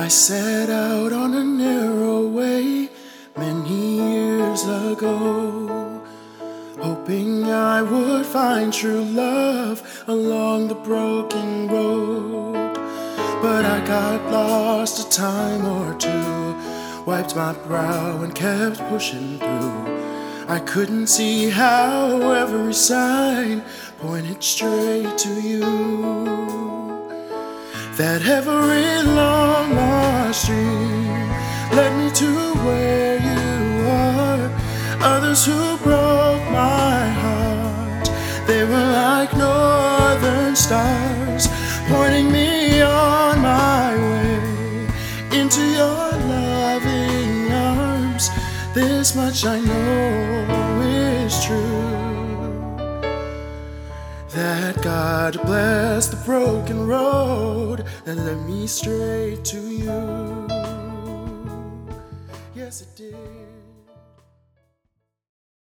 I set out on a narrow way many years ago, hoping I would find true love along the broken road. But I got lost a time or two, wiped my brow and kept pushing through. I couldn't see how every sign pointed straight to you. That every long lost dream led me to where you are. Others who broke my heart, they were like northern stars, pointing me on my way into your loving arms. This much I know is true, that God blessed the broken road that led me straight to you. Yes, it did.